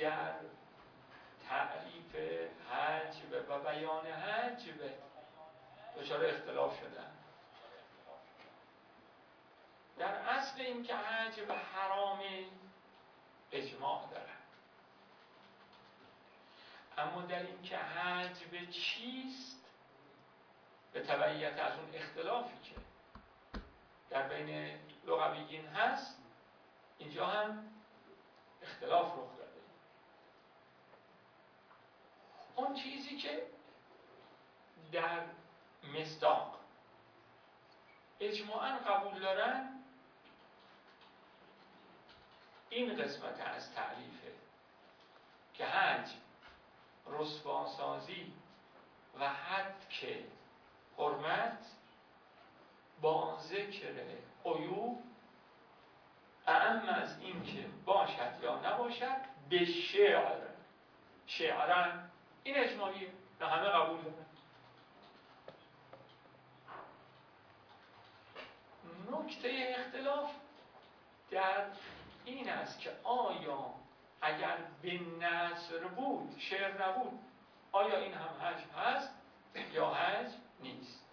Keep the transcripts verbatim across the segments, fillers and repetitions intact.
در تعریف حجب و بیان حجب دچار اختلاف شدن. در اصل این که حجب حرام اجماع دارن، اما در این که حجب چیست به تبعیت از اون اختلافی که در بین لغویین هست اینجا هم اختلاف رخ داده. اون چیزی که در مصداق اجماعاً قبول دارن این قسمت از تعریفه که حجب رسواسازی و حتک حرمت با ذکر عیوب اعم از این که باشد یا نباشد به شعر شعرن، این اجماعیه، نه همه قبول دارن. نکته اختلاف در این است که آیا اگر به نثر بود شعر نبود آیا این هم حجب هست یا حجب نیست؟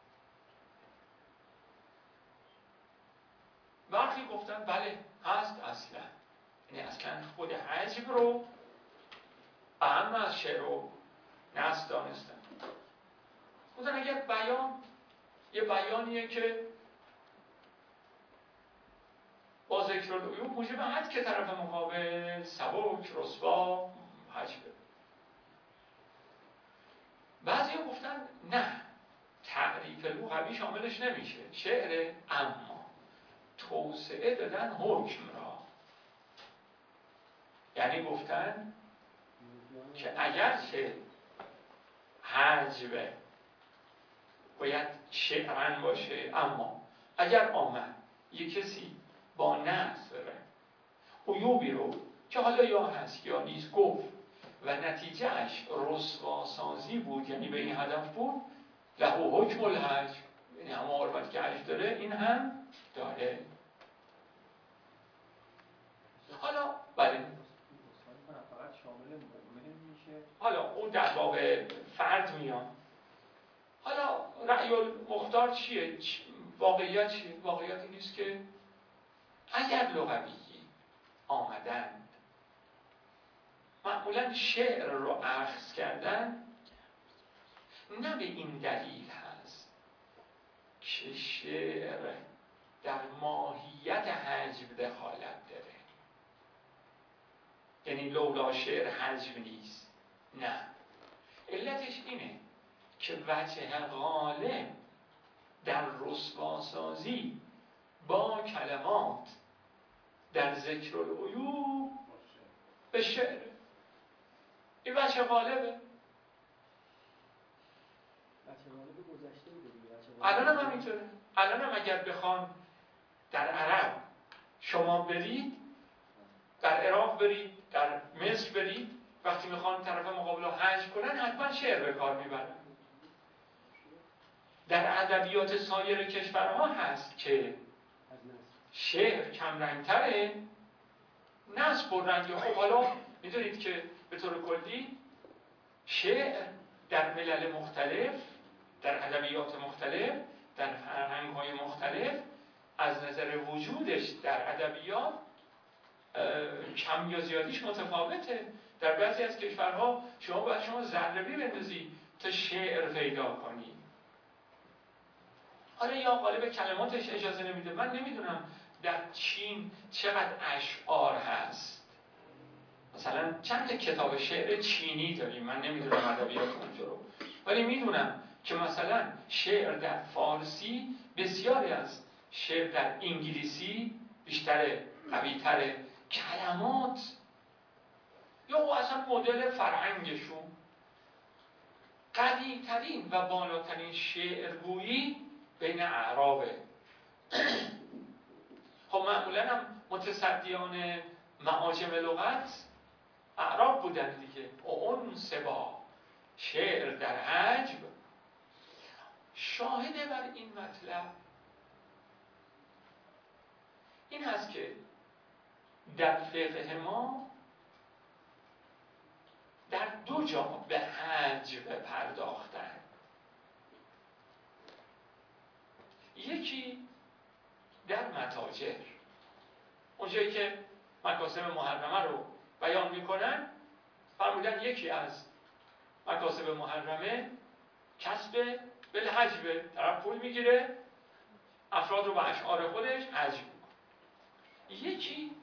برخی گفتن بله هست اصلا، یعنی اصلا خود حجب رو اهم از شعر رو نثر دانستن. گفتن اگر بیان یه بیانیه که با ذکر العیوب موجب حد که طرف مقابل سبک رسوا حجبه. بعضی گفتن نه، تعریف لغوی شاملش نمیشه، شعر، اما توسعه دادن حکم را. یعنی گفتن که اگر که حجبه باید شعرن باشه، اما اگر آمد یک کسی با نثر عیوبی رو که حالا یا هست یا نیست گفت و نتیجهش رسواسازی بود، یعنی به این هدف بود، له حکم الحجب، یعنی همه حرمت که حجب داره این هم داره. حالا بله حالا اون در باب فرد میان. حالا رأی المختار چیه؟ واقعیت چیه؟ واقعیت این نیست که اگر لغوی آمدند معمولا شعر رو اخذ کردن نه به این دلیل هست که شعر در ماهیت حجب دخالت داره، یعنی لولا شعر حجب نیست، نه، علتش اینه که وجه غالب در رسواسازی با کلمات در ذکر العیوب به شعر، این وجه غالبه. الان هم همینطوره. الان هم اگر بخوان در عرب شما برید، در عراق برید، در مصر برید، وقتی میخوان طرف مقابل رو حجب کنن حتما شعر به کار میبرن. در ادبیات سایر کشورها هست که شعر کم رنگتره، نثر پررنگه. خب حالا میدونید که به طور کلی شعر در ملل مختلف، در ادبیات مختلف، در فرهنگ‌های مختلف از نظر وجودش در ادبیات کم یا زیادیش متفاوته. در بعضی از کشورها شما باید شما ضربی بندازی تا شعر پیدا کنی. حالا یا قالب کلماتش اجازه نمیده. من نمیدونم در چین چقدر اشعار هست، مثلا چند کتاب شعر چینی داریم، من نمیدونم ادبیات اونجا رو، ولی میدونم که مثلا شعر در فارسی بسیاری از شعر در انگلیسی بیشتر قوی‌تر، کلمات یا اصلا مدل فرهنگشون قوی‌ترین و بالاترین شعرگویی بین اعرابه. خب معمولا هم متصدیان معاجم لغت اعراب بودن دیگه. اون سبا شعر در حجب شاهده بر این مطلب این هست که در فقه ما در دو جا به حج پرداختن. یکی در متاجر، اونجایی که مکاسب محرمه رو بیان میکنن، فرمودن یکی از مکاسب محرمه کسب بالحجبه، طرف پول میگیره افراد رو به اشعار خودش حج میکنه. یکی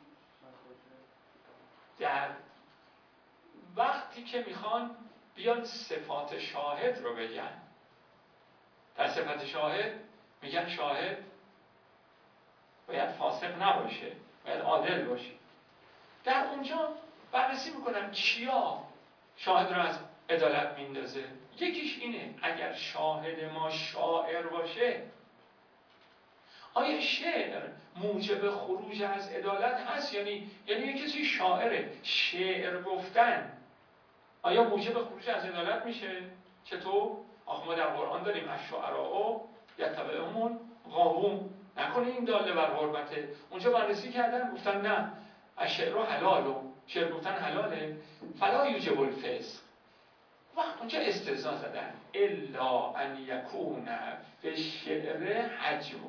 در وقتی که میخوان بیان صفات شاهد رو بگن، در صفت شاهد میگن شاهد باید فاسق نباشه، باید عادل باشه. در اونجا بررسی میکنم چیا شاهد رو از عدالت میندازه. یکیش اینه اگر شاهد ما شاعر باشه، آیا شعر موجب خروج از عدالت هست؟ یعنی یعنی یک کسی شاعره، شعر گفتن آیا موجب خروج از عدالت میشه؟ چطور؟ آخه ما در قرآن داریم الشعراء یتبعهم غاوون، نکنه این داله بر حرمته. اونجا بررسی کردن گفتن نه، الشعر حلال، شعر گفتن حلاله، فلا یوجب الفسق. وقت اونجا استثناء زدن الا ان یکون فی الشعر حجم،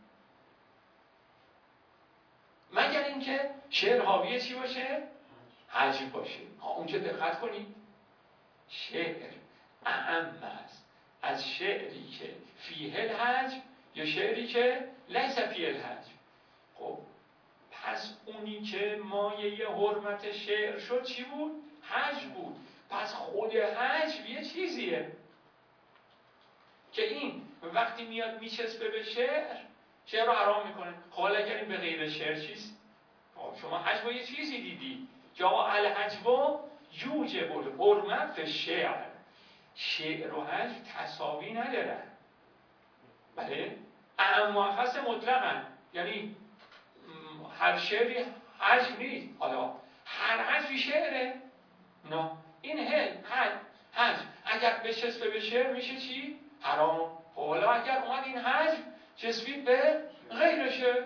مگر اینکه شعر حاوی چی باشه؟ حجم باشه. ها اونجا دقت کنید، شعر اهم است از شعری که فیه الحجم یا شعری که لیس فیه الحجم. خب پس اونی که مایه حرمت شعر شد چی بود؟ حجم بود. پس خود حجم یه چیزیه که این وقتی میاد میچسبه به شعر، شعر رو حرام میکنه. خب حالا اگر این به غیر شعر چیست؟ شما حجم یه چیزی دیدی، جا الحجم یوجب الحرمت فی الشعر. شعر و حجم تساوی ندارن، بله اما خاص مطلقاً، یعنی هر شعری حجم نیست. حالا هر حجمی شعره؟ نه، این هل حج حج اگر به چسبه به شعر میشه چی؟ حرام. حالا اگر اومد این حجم چسبید به غیر شعر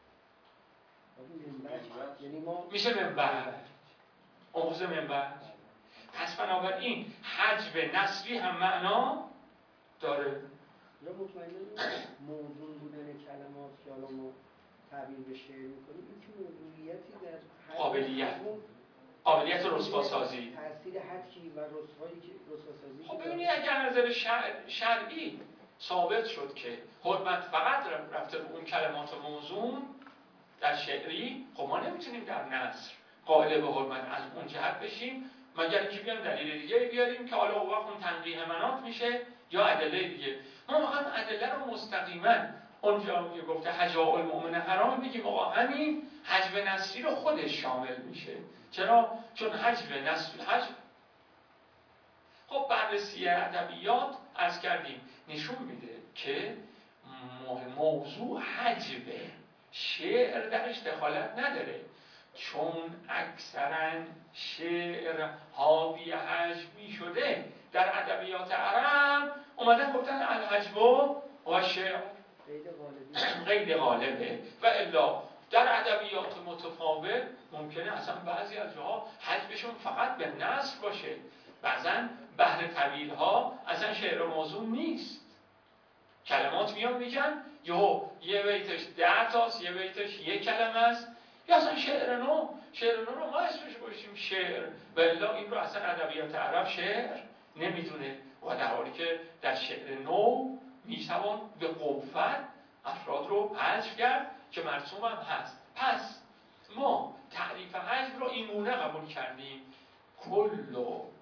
میشه منبع، آموز منبع. پس بنابراین حجب نسلی هم معنا داره. یا مطمئنه موضوع بودن کلمات که حالا ما تعبیر به شعر میکنیم، این که موضوعیتی در قابلیت قابلیت رسواسازی، تأثیر حدکی و رسوایی که رسواسازی. خب ببینید اگر نظر شرع شرعی ثابت شد که حرمت فقط رفته به اون کلمات موزون در شعری، خب ما نمیتونیم در نثر قائل به حرمت از اون جهت بشیم، مگر اینکه بیان دلیل دیگه بیاریم که حالا اون وقت اون تنقیح مناط میشه یا ادله دیگه. ما واقعا ادله رو مستقیما اونجا که گفته حجاء المؤمن حرام بگیم آقا همین حجب نسلی رو خودش شامل میشه. چرا؟ چون حجب نسل حجب. خب بررسی ادبیات عرض کردیم نشون میده که موضوع حجبه، شعر درش دخالت نداره، چون اکثرا شعر حاوی حجبی شده در ادبیات عرب اومدن گفتن الحجب و شعر غیر غالبه و الا در ادبیات متفاوت ممکنه اصلا بعضی از جاها حجبشون فقط به نثر باشه، بعضا بحر طویل ها اصلا شعر موضوع نیست، کلمات میان میگن یهو یه بیتش ده تاست، یه بیتش یک کلمه است، یا اصلا شعر نو. شعر نو رو ما اسمش باشیم شعر، و الا این رو اصلا ادبیات عرب شعر نمیدونه، و در حالی که در شعر نو میتوان به قوت افراد رو حذف کرد که مرسوم هم هست. پس ما تعریف حذف رو این گونه قبول کردیم: کل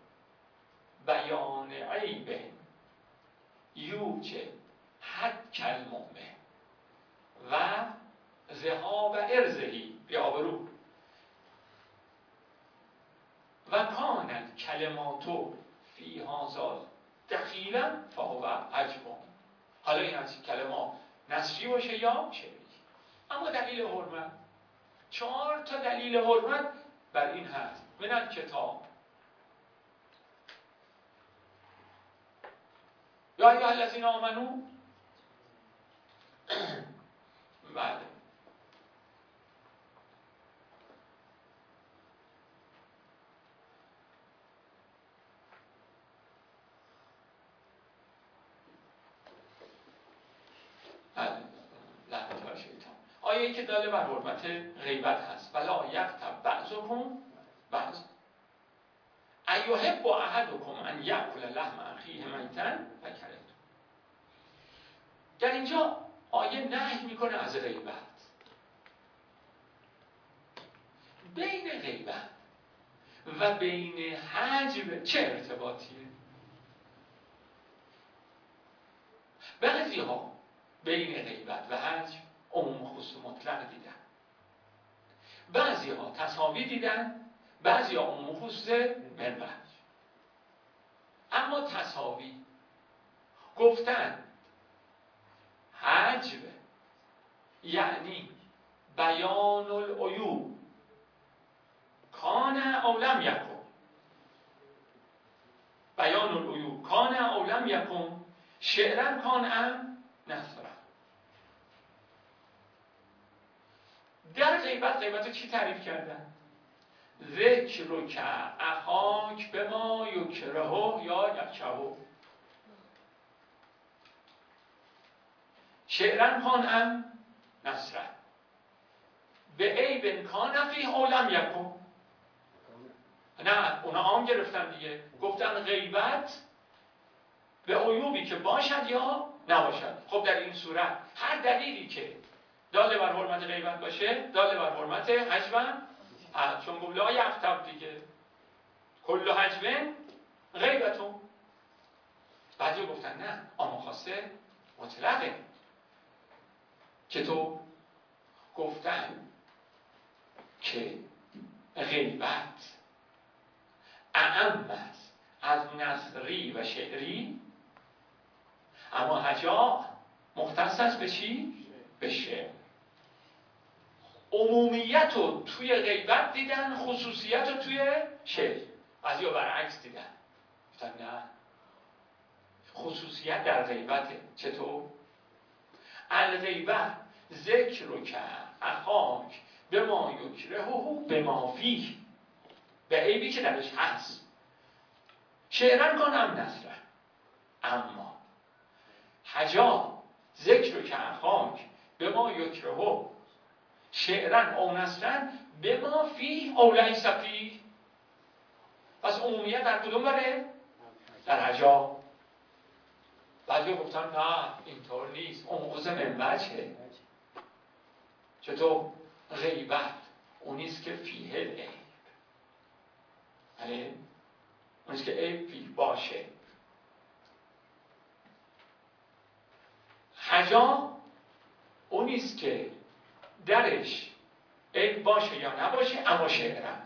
بیان عیب یوجب حد المؤمن و ذهاب ارزهی بیابرو و کانت کلماتو فی هذا دخیلا فهو حجب. حالا این از کلمات نثری باشه یا شعری. اما دلیل حرمت، چهار تا دلیل حرمت بر این هست. من الکتاب یا ایها الذین آمنو بله آیه که داله بر حرمت غیبت هست ولا یغتب بعضکم بعض ایحب احدکم ان یأکل لحم اخیه میتا فکرهتم. در اینجا آیه نهی میکنه از غیبت. بین غیبت و بین حجب چه ارتباطیه؟ بعضی ها بین غیبت و حجب عموم خصوص مطلق دیدن، بعضی ها تساوی دیدن، بعضی ها عموم خصوص منبج. اما تساوی گفتن حجب یعنی بیان العیوب کان او لم یکن، بیان العیوب کان او لم یکن شعرا کان ام نثرا. در غیبت غیبت رو چی تعریف کردن؟ ذکر که اخاک به ما یکرهو یا یکهو شعرا کان ام نثرا به عیب کان فیه او لم یکن. نه اونا عام گرفتن دیگه، گفتن غیبت به عیوبی که باشد یا نباشد. خب در این صورت هر دلیلی که داله بر حرمت غیبت باشه داله بر حرمت حجب، چون گفت لا یغتب دیگه کل حجب غیبتون. بعضی گفتن نه عام خاصه مطلقه. چطور؟ گفتن که غیبت اعم است از نثری و شعری، اما حجا مختص است به چی؟ به شعر. عمومیت رو توی غیبت دیدن، خصوصیت رو توی شعر. بعضی ها برعکس دیدن، گفتن نه خصوصیت در غیبته. چطور؟ الغیبت ذکر رو که اخاک به ما یکرهو به ما فیه، به عیبی که درش هست. شعرن کنم نثرا. اما حجا ذکر رو که اخاک به ما یکرهو شعرن او نثرا به ما فیه او لیس فیه. پس عمومیت در کدوم بره؟ در حجا. بعضی گفتن نه اینطور نیست، اون خصوص منبجه. چطور؟ غیبت اونیست که فیه العیب، بله اونیست که عیب فیه باشه. حجا اونیست که درش عیب باشه یا نباشه اما شعرن.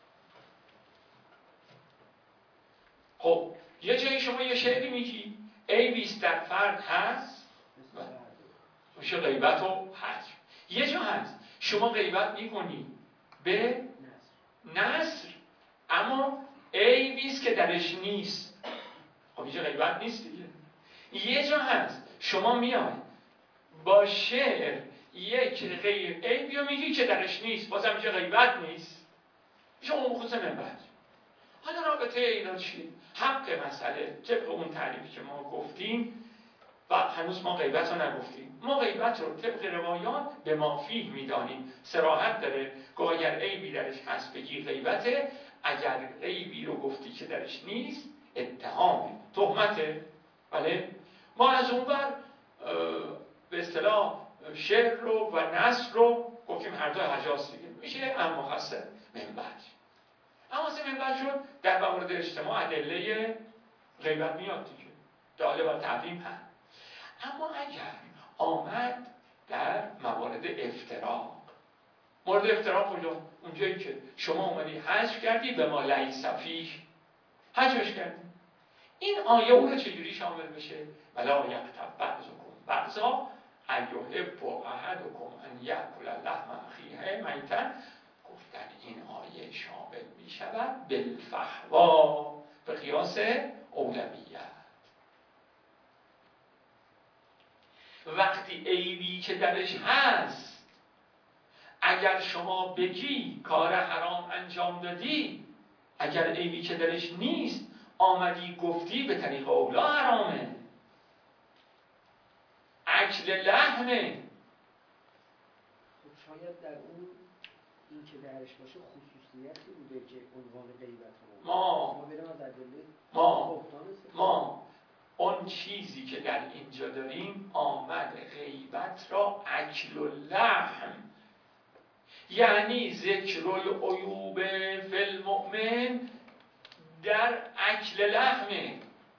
خب یه جایی شما یه شعری میگی عیبیست در فرد هست میشه غیبت و حجب. یه جا هست شما غیبت میکنی به نثر اما عیبیست که درش نیست، خب اینجا غیبت نیست دیگه. یه جا هست شما میای با شعر یک غیر عیبی رو میگی که درش نیست، بازم اینجا غیبت نیست، میشه اون خصوص منبج. حالا رابطه اینا چیه؟ حق مسئله طبق اون تعریفی که ما گفتیم و هنوز ما غیبت رو نگفتیم. ما غیبت رو طبق روایات به ما فیه میدانیم. صراحت داره که اگر عیبی درش هست بگی غیبته، اگر عیبی رو گفتی که درش نیست اتهامه، تهمته. بله ما از اون بر به اصطلاح شعر رو و نثر رو گفتیم هر دو حجاز دیگه، میشه اما خاصه منبج. اما خاصه منبج رو در مورد اجتماع ادله غیبت میاد دیگه، داله و تعظیم هست. اما اگر آمد در موارد افتراق، مورد افتراق کجا؟ اونجایی که شما اومدی حجب کردی به ما لیس فیه، حجبش کردی. این آیه اون رو چجوری شامل بشه؟ ولا یغتب بعضکم بعضا ایحب احدکم ان یأکل لحم اخیه میتا. گفتن این آیه شامل می شود بالفحوا به قیاس اولویت. وقتی عیبی که درش هست اگر شما بگی کار حرام انجام دادی، اگر عیبی که درش نیست آمدی گفتی به طریق اولا حرامه، اکل لحمه. شاید در اون این که درش باشه خصوصیتی بوده که عنوان غیبت رو ما ما بریم از ادله ما بهتان استفاده ما اون چیزی که در اینجا داریم آمد غیبت را اکل اللحم، یعنی ذکر العیوب فی المؤمن در اکل لحمه.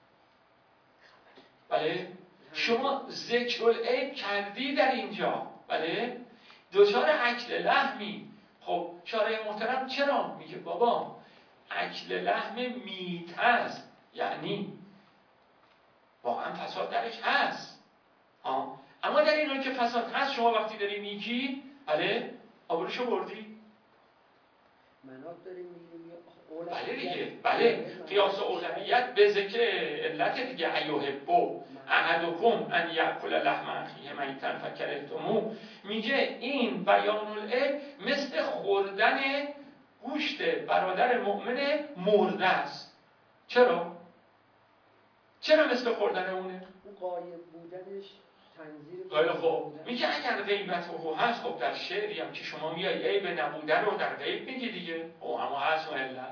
بله شما ذکر العیب کردی در اینجا، بله دچار اکل لحمی. خب شارع محترم چرا میگه بابا اکل لحم میت هست، یعنی واقعا فساد درش هست. آه. اما در این حال که فساد هست شما وقتی داری میگی بله آبروشو بردی. مناط داریم میگیم یا بله دیگه، بله قیاس اولویت به ذکر علت دیگه. ایحب احدکم ان یاکل لحم اخیه میتا فکرهتموه، میگه این بیان العلم مثل خوردن گوشت برادر مؤمن مرده است. چرا؟ چرا مثل خوردن اونه؟ اون غایب بودنش تنظیر خیلی خوب، میگه اگر غیبت او هست، خب در شعری هم که شما میای عیب نبوده رو در غیب میگی دیگه، او اما هست و علت.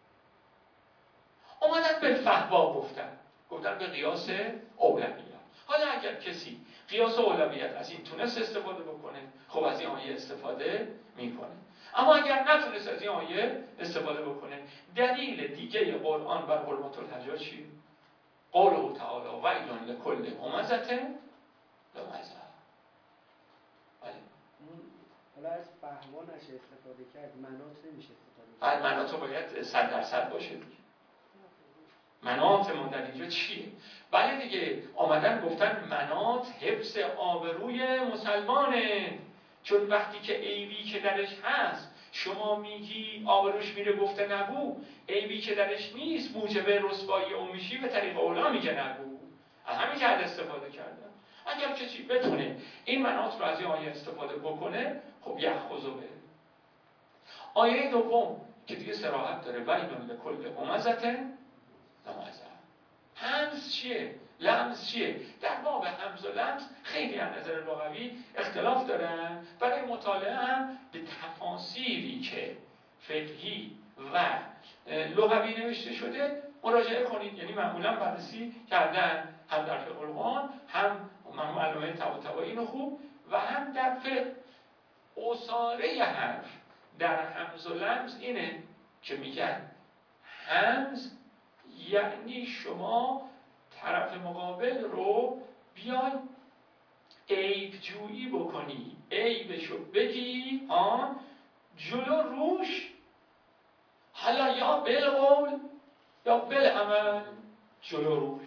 اومدن به فهوا گفتن گفتن به قیاس اولویت. حالا اگر کسی قیاس اولویت از این تونست استفاده بکنه، خب از این آیه استفاده میکنه. اما اگر نتونست از این آیه استفاده بکنه، دلیل دیگه قرآن بر حرمت الحجاج چیه؟ قوله تعالی ویل لکل همزة لمزة. حالا از فهوا نشه استفاده کرد، مناط نمیشه استفاده بعد کرد. مناط باید صد درصد باشه دیگه. مناط ما در اینجا چیه؟ بله دیگه آمدن گفتن مناط حفظ آبروی مسلمانه، چون وقتی که عیبی که درش هست شما میگی آبروش میره گفته نگو، عیبی که درش نیست موجب رسوایی اون میشی به طریق اولا میگه نگو. از همین جهت استفاده کردن. اگر کسی بتونه این مناط رو از این آیه استفاده بکنه، خب یأخذ به. آیه دوم که دیگه صراحت داره ویل لکل همزة لمزة. همز چیه؟ لمز چیه؟ در باب همز و لمز خیلی از نظر لغوی اختلاف دارن. برای مطالعه هم به تفاسیری که فقهی و لغوی نوشته شده مراجعه کنید. یعنی معمولا بررسی کردن هم در فقه القرآن، هم معلومه طباطبایی اینو خوب، و هم در فقه. اصاره حرف در همز و لمز اینه که میگن همز یعنی شما طرف مقابل رو بیای عیب جویی بکنی، عیبشو بگی، آن جلو روش، حالا یا بالقول یا بالعمل جلو روش.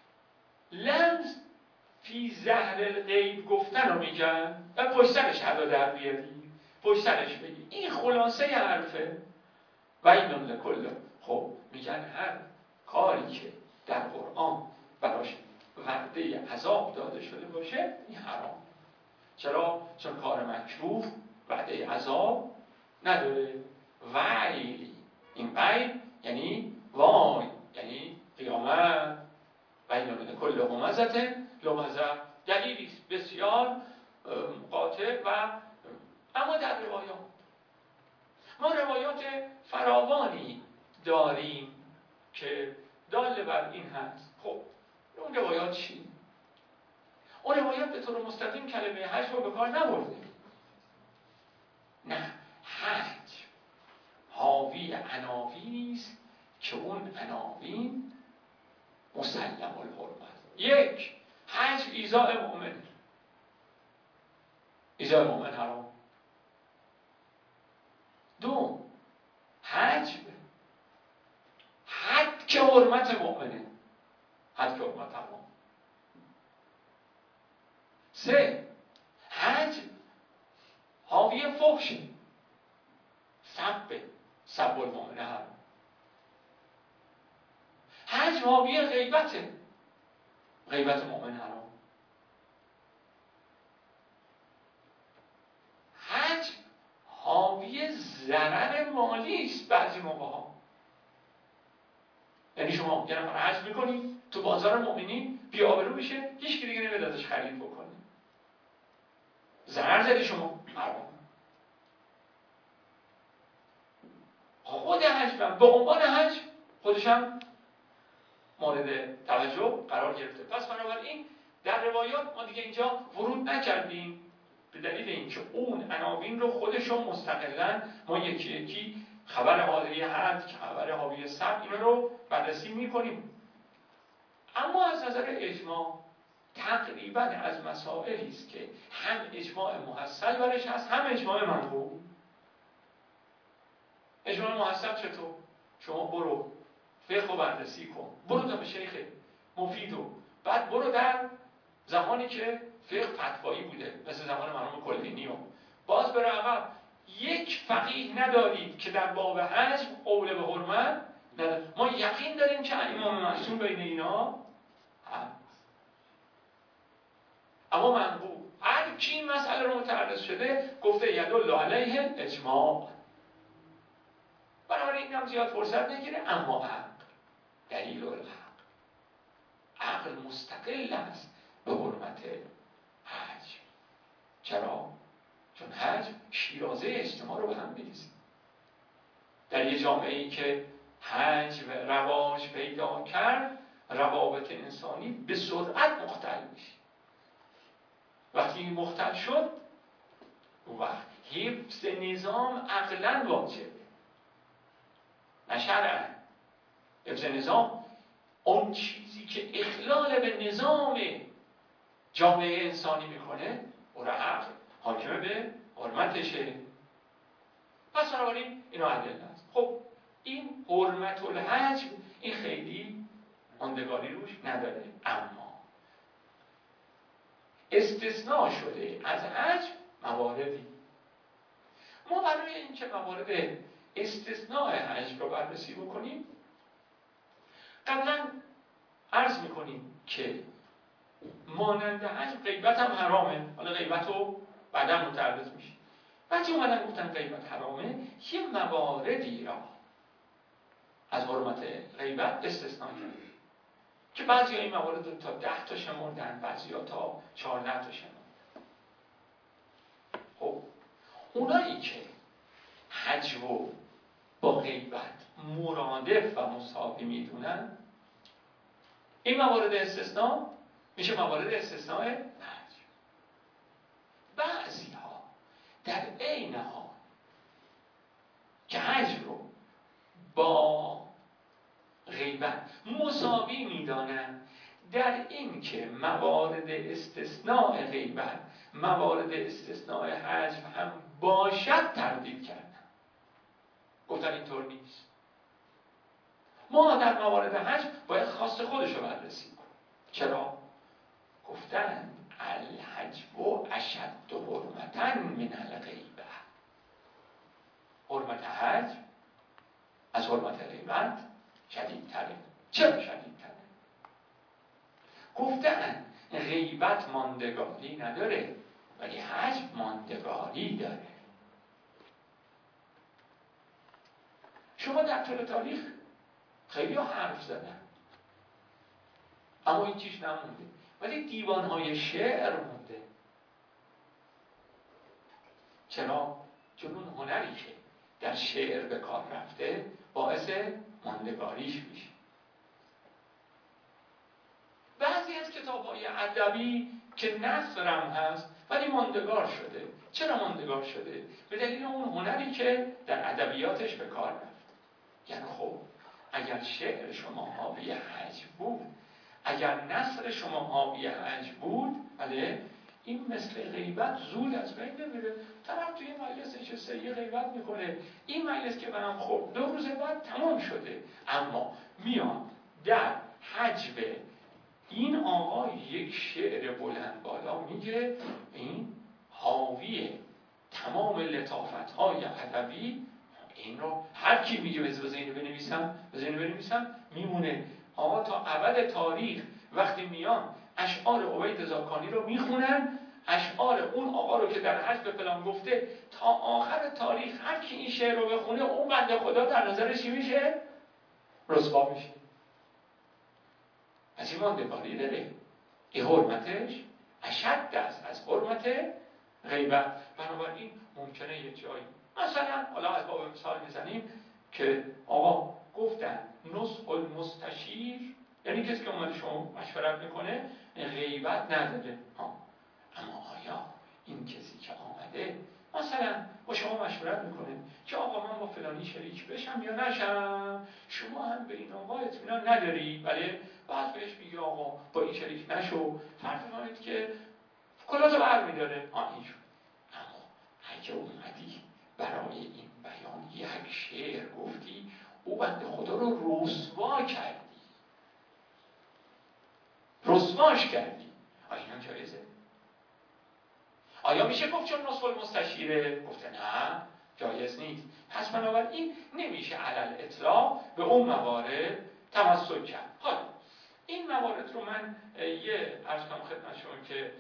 لمز فی زهر الغیب گفتن رو میگن و پشت سرش حدا در بیاری، پشت سرش بگی. این خلاصه حرفه ویل لکل. خب میگن هر کاری که در قرآن براش وعده عذاب داده شده باشه این حرام. چرا؟ چون کار مکروه وعده عذاب نداره. ویل، این ویل یعنی وای، یعنی قیامت. ویل لکل همزة لمزة دلیلی بسیار قاطع. و اما در روایات ما روایات فراوانی داریم که دال بر این هست. خب اون روایات چی؟ اون روایات به طور مستقیم کلمه حج رو به کار نبرده. نه، حج حاوی عناوینی است که اون عناوین مسلم الحرمت. یک، حج ایذاء مؤمن، ایذاء مؤمن حرام. دو، حج حد که حرمت مؤمنه، حد که حرمت حرام. سه، حج حاوی فحشه، سب سب المؤمنه حرام. حج حاوی غیبته، غیبت مؤمن حرام. حج حاوی ضرر مالی است بعضی موقع ها. یعنی شما یه نفر حج میکنی تو بازار مؤمنین بی آبرو میشه، هیچ کی دیگه نمیاد ازش خرید بکنه، ضرر زدی شما، حرام. خود حجم به عنوان حجم خودش هم مورد توجه قرار گرفته. پس بنابراین در روایات ما دیگه اینجا ورود نکردیم به دلیل اینکه اون عناوین رو خودشون مستقلاً ما یکی یکی خبر حاضری حد، خبر حاوی سبب اینا رو بررسی میکنیم. اما از نظر اجماع تقریباً از مسائلی است که هم اجماع محصل برش هست هم اجماع منقول. اجماع محصل چطور؟ شما برو فقه رو بررسی کن، برو تا شیخ مفیدو، بعد برو در زمانی که فقه فتوایی بوده مثل زمان مرحوم کلینی و باز برو عقب، یک فقیه ندارید که در باب حجم قول به حرمت نداره. ما یقین داریم که امام معصوم بین اینا هست، اما منقول هر کی این مسئله رو متعرض شده گفته یدل علیه اجماع. بنابراین هم زیاد فرصت نگیره. اما عقل دلیل الحق، عقل مستقل است به حرمت حجم. چرا؟ چون حجم شیرازه اجتماع رو به هم می‌ریزه. در یه جامعه ای که حجم رواج پیدا کرد، روابط انسانی به سرعت مختل میشه. وقتی این مختل شد، اون وقت حفظ نظام عقلاً واجبه نه شرعاً. حفظ نظام اون چیزی که اخلال به نظام جامعه انسانی میکنه او را عقل حاکمه به حرمتشه. پس بنابراین اینا ادله است. خب این حرمت الحجم این خیلی ماندگاری روش نداره، اما استثناء شده از حجم مواردی. ما برای اینکه موارد استثناء حجم رو بررسی بکنیم قبلا عرض میکنیم که مانند حجم غیبت هم حرامه. حالا غیبت رو بعدا متعرض میشه. وقتی اومدن گفتن غیبت حرامه، یه مواردی را از حرمت غیبت استثناء کرد که بعضی این موارد تا ده تا شمردن، بعضی ها تا چهارده تا شمردن. خب اونایی که حجم رو با غیبت مرادف و مساوی میدونن، این موارد استثناء میشه موارد استثناء حجم. بعضی ها در عین حال که حجم رو با غیبت مساوی میدانن در این که موارد استثناء غیبت موارد استثناء حجم هم باشد تردید کردن. گفتن اینطور نیست. ما در موارد حجم باید خاص خودش رو بررسی کنیم. چرا؟ گفتن الحجب اشد حرمتاً من الغیبه. حرمت حجم از حرمت غیبت شدیدتره. چرا شدیدتره؟ گفتن غیبت ماندگاری نداره ولی حجم ماندگاری داره. شما در طول تاریخ خیلی ها حرف زدن اما این چیز نمونده، ولی دیوانهای شعر مونده. چرا؟ چون اون هنری که در شعر به کار رفته باعث ماندگاریش میشه. بعضی از کتاب‌های ادبی که نثرم هست ولی ماندگار شده. چرا ماندگار شده؟ به دلیل اون هنری که در ادبیاتش به کار رفت. یعنی خب اگر شعر شما حاوی حجم بود، اگر نثر شما حاوی حجم بود، بله این مثل غیبت زود از بین نمیره. طرف توی مجلس نشسته یه غیبت میکنه، این مجلس که منم خب دو روز بعد تمام شده. اما میاد در حجم این آقا یک شعر بلند بالا میگه، این حاوی تمام لطافت‌های ادبی، این رو هر کی میگه بذار اینو بنویسم بذار اینو بنویسم میمونه. آقا تا ابد تاریخ وقتی میان اشعار عبید زاکانی رو میخونن، اشعار اون آقا رو که در حجم فلان گفته، تا آخر تاریخ هر کی این شعر رو بخونه اون بنده خدا در نظرش چی میشه؟ رسوا میشه. از این ماندگاری داره. این حرمتش اشد است از حرمت غیبت. بنابراین ممکنه یه جایی مثلا، حالا از باب مثال میزنیم، که آقا گفتن نصح المستشیر یعنی کسی که اومده شما مشورت میکنه غیبت نداره ها. اما آیا این کسی که آمده مثلا با شما مشورت میکنه که آقا من با فلانی شریک بشم یا نشم، شما هم به این آقا اطمینان نداری، بله بعد بهش میگه آقا با این شریک نشو، فرض کنید که کلاتو بر میداره آن اینجور. اما اگه اومدی برای این بیان یک شعر گفتی، او بنده خدا رو رسوا کردی، رسواش کردی، آیا اینا جایزه؟ آیا میشه گفت چون نصح المستشیره؟ گفته نه جایز نیست. پس بنابراین نمیشه علل اطلاق به اون موارد تمسک کرد. حالا این موارد رو من یه عرض کنم خدمت شما که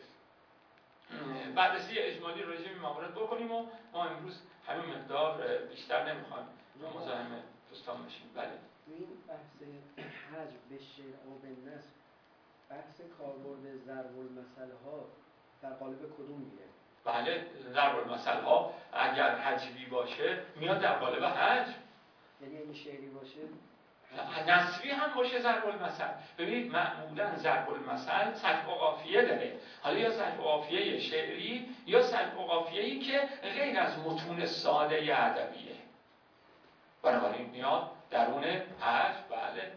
بررسی اجمالی راجع به موارد بکنیم و ما امروز همین مقدار بیشتر نمیخوایم مزاحم دوستان بشیم. بله این بحث حجب به شعر و به نثر بحث کاربرد ضرب المثل ها در قالب کدوم میره؟ بله ضرب المثل ها اگر حجبی باشه میاد در قالب حجب، یعنی این شعری باشه نثری هم باشه ضرب المثل. ببینید معمولا ضرب المثل سبک و قافیه داره، حالا یا سبک و قافیه شعری یا سبک و قافیه‌ای که غیر از متون ساده ادبیه، بنابراین میاد درون حجب. بله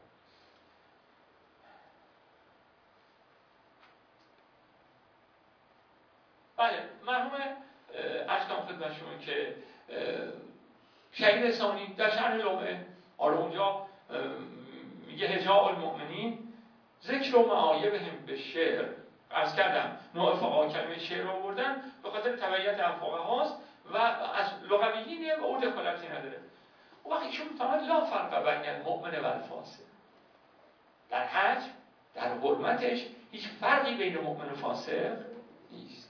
بله مرحوم اشکام خدمت شما که شهید ثانی در شرح لمعه آره اونجا میگه هجاء المؤمنین ذکر و معایبهم به شعر، عرض کردم نوع فقها کلمه شعر آوردن به خاطر تبعیت افقه هاست و از لغویینه و او دخالتی نداره. و وقتی ایشون میفهمد لا فرق بین المؤمن و الفاسق، در حج در حرمتش هیچ فرقی بین مؤمن و فاسق نیست.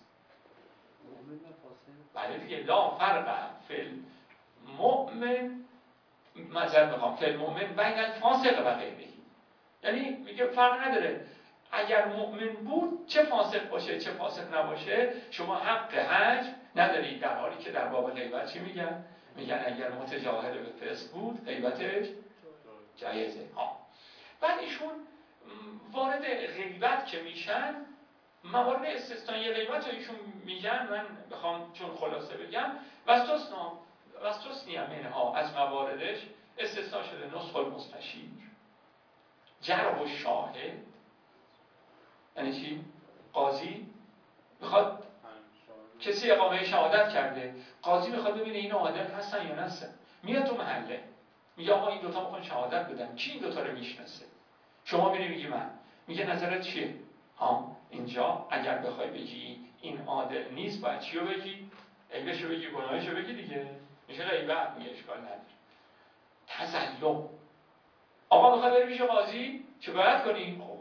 بله دیگه لا فرق فی المؤمن مذهب بخوام فی المؤمن بین الفاسق و غیره، یعنی میگه فرق نداره اگر مؤمن بود چه فاسق باشه چه فاسق نباشه شما حق حج نداری، در حالی که در باب غیبت چی میگن؟ میگن اگر متجاهل به فسق بود غیبتش جایزه ها. بعد ایشون وارد غیبت که میشن موارد استثنایی غیبت رو ایشون میگن، من بخوام چون خلاصه بگم واستثنا واستثنی منها از مواردش استثنا شده نصح المستشیر، جرح و شاهد، یعنی چی؟ قاضی میخواد کسی اقامه شهادت کرده، قاضی میخواد ببینه این عادل هستن یا نه، میاد تو محله میگه آقا این دوتا میخوان شهادت بدن، کی این دوتا رو میشناسه؟ شما میری میگی من، میگه نظرت چیه؟ ها اینجا اگر بخوای بگی این عادل نیست باید چی رو بگی؟ عیبشو بگی، گناهشو بگی دیگه، میشه غیبت، میگه اشکال نداره. تظلم، آقا میخواد بری پیش قاضی چه باید کنی؟ خب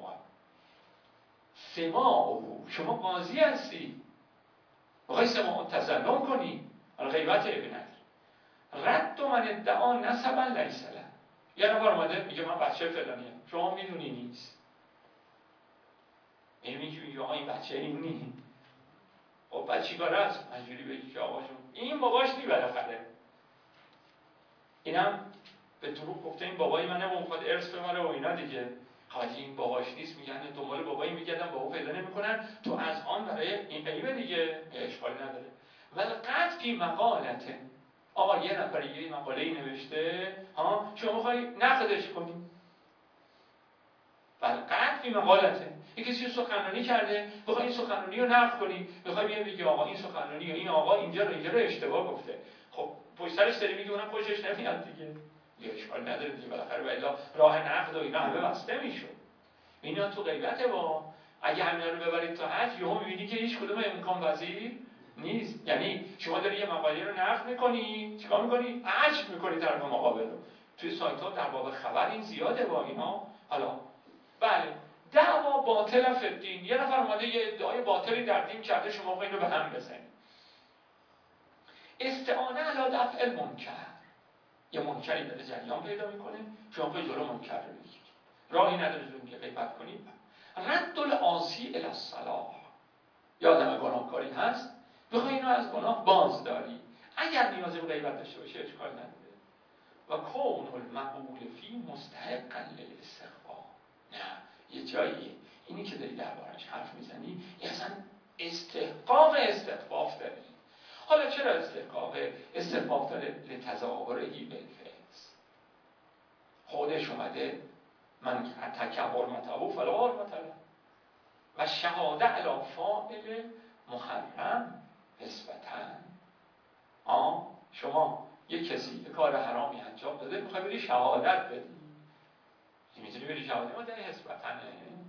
سماع شما قاضی هستی بخوای سماع تظلم کنی، حالا غیبت عیبی نداره. رد من ادعا نسبا لیس له، یه نفر اومده میگه من بچه فلانیه، شما میدونی نیست، این میگه آقا این بچه این نیست، خب بعد چیکار است؟ مجبوری بگی که آقا جون این باباش نی بالاخره، اینم به دروغ گفته این بابای منه و میخواد ارث ببره و اینا دیگه، حاجی این باباش نیست، میگن دنبال بابایی میگردن بابا پیدا نمیکنن، تو از آن برای این غیبه دیگه اشکالی نداره. ولی قطع فی مقالته، آقا یه نفر یه مقاله‌ای نوشته ها شما میخوای نقدش کنی، ولی قطع فی مقالته، یه کسی سخنرانی کرده بخوای این سخنرانی رو نقد کنی، بخوای بیای بگی آقا این سخنرانی و این آقا اینجا رو اینجا رو اشتباه گفته، خب پشت سرش داری میگی اونم خوشش نمیاد دیگه، یه اشکال نداره دیگه، بالاخره بالا راه نقد و اینا همه بسته میشد. اینا تو غیبته با اگه همینا رو ببرید تا حج یهو میبینی که هیچ کدوم امکان پذیر نیست، یعنی شما داری یه مقاله رو نقد میکنی چیکار میکنی؟ حج میکنی طرف مقابل رو. توی سایت ها در باب خبر این زیاده با اینا. حالا بله دعوا باطل فی الدین، یه نفر اومده یه ادعای باطلی در دین کرده، شما اینو به هم بزنید. استعانه علی دفع المنکر، یه منکری داره جریان پیدا میکنه، شما پای جلو منکر رو بگیرید، راهی نداره جلو که غیبت کنید. رد العاصی الی الصلاح، یا آدم گناهکاری هست بخوای اینو از گناه باز داری، اگر نیازی به غیبت داشته باشه اشکال نداره. و کون المقول فی مستحقا للاستخفاف. نه، یه جایی اینی که داری دربارش حرف میزنی یه اصلا استحقاق استخفاف داره. حالا چرا استحقاق استخفاف داره؟ لتظاهرهی بالفعل، خودش اومده من تک حرمته فلا حرمت له و شهاده علی فاعل محرم نسبتاً. آه شما یک کسی یک کار حرامی انجام داده، میخوای بری شهادت بدی، میتونی بری شهادت بدی نسبتاً